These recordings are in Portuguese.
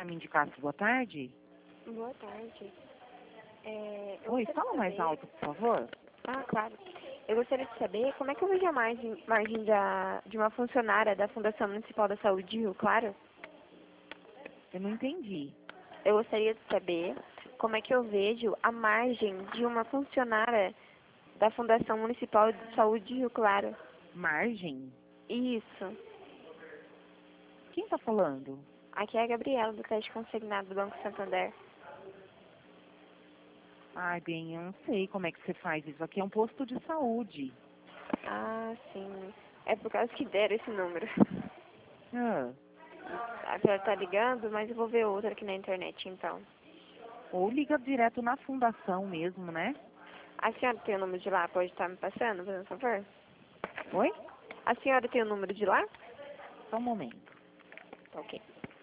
me indicasse. Boa tarde. Boa tarde. Eu Oi, gostaria fala de mais saber- alto, por favor. Ah, claro. Eu gostaria de saber como é que eu vejo a margem de uma funcionária da Fundação Municipal da Saúde de Rio Claro. Eu não entendi. Eu gostaria de saber como é que eu vejo a margem de uma funcionária da Fundação Municipal de Saúde de Rio Claro. Margem? Isso. Quem tá falando? Aqui é a Gabriela, do Crédito Consignado do Banco Santander. Ai, bem, eu não sei como é que você faz isso. Aqui é um posto de saúde. Ah, sim. É por causa que deram esse número. Ah, A senhora tá ligando, mas eu vou ver outra aqui na internet, então. ou liga direto na fundação mesmo, né? A senhora tem o número de lá? Pode estar me passando, por favor? Oi? A senhora tem o número de lá? Só um momento. Ok.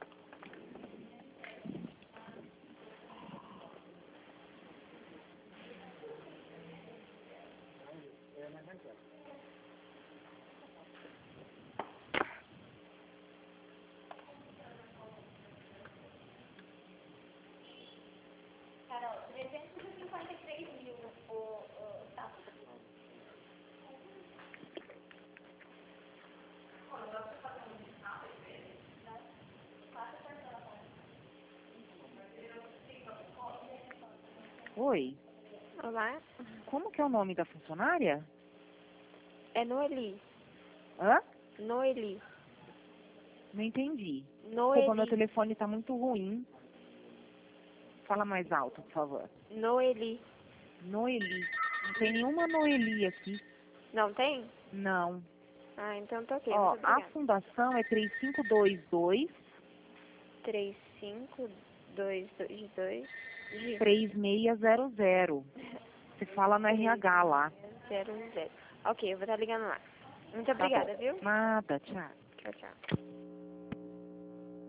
Oi? Olá? Como que é o nome da funcionária? É Noeli. Hã? Noeli. Não entendi. Desculpa, meu Noeli. telefone tá muito ruim. Fala mais alto, por favor. Noeli. Noeli. Não tem nenhuma Noeli aqui. Não tem? Não. Ah, então tá ok. Ó, Muito a obrigada. fundação é 3522 3522 3600. Você fala no RH lá. 00. Ok, eu vou estar ligando lá. Muito Tá bom. obrigada, viu? Nada, tchau. Tchau, tchau.